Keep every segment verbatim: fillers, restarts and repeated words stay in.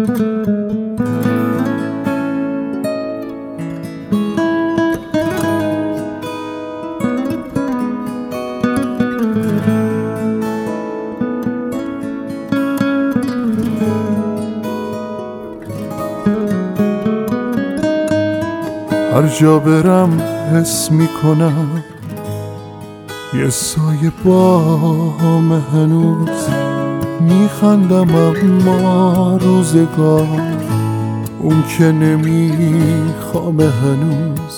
هر جا برم حس میکنم یه سایه بام هنوز میخندم، اما روزگار اون که نمیخوام هنوز.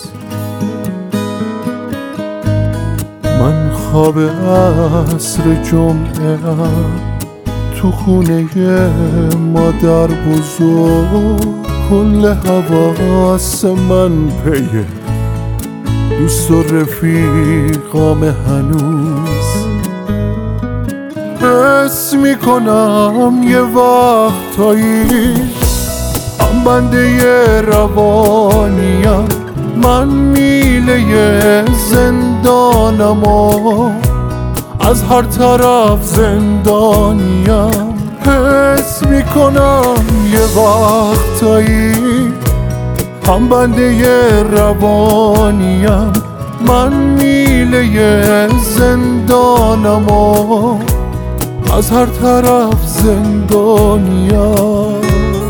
من خواب عصر جمعه تو خونه مادر بزرگ، کل حواس من پیه دوست و رفیقام هنوز. حس میکنم یه وقتایی هم بنده یه روانیم، من میله زندانم و از هر طرف زندانیم. حس میکنم یه وقتایی هم بنده یه روانیم، من میله زندانم و از هر طرف زندانیم.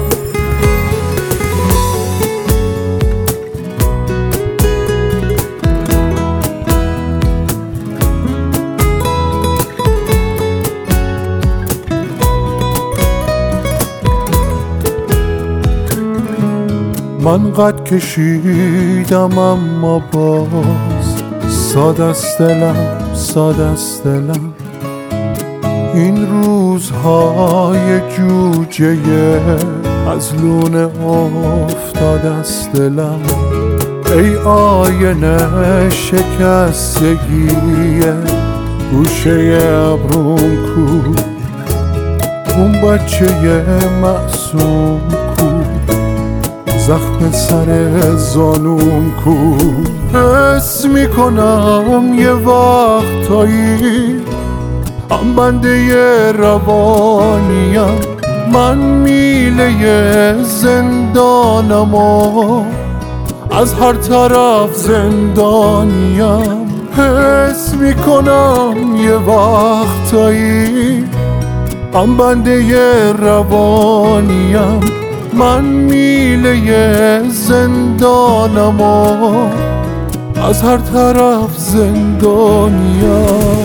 من قد کشیدم اما باز ساده است دلم، ساده است دلم. این روزهای جوجه از لونه افتاده است دلم. ای آینه شکستگی گوشه ابروم کو، اون بچه معصوم کو، زخم سر زانوم کو. حس میکنم یه وقتایی هم بنده یه روانیم، من میله زندانم و از هر طرف زندانیم. حس میکنم یه وقتایی هم بنده یه روانیم، من میله زندانم و از هر طرف زندانیم.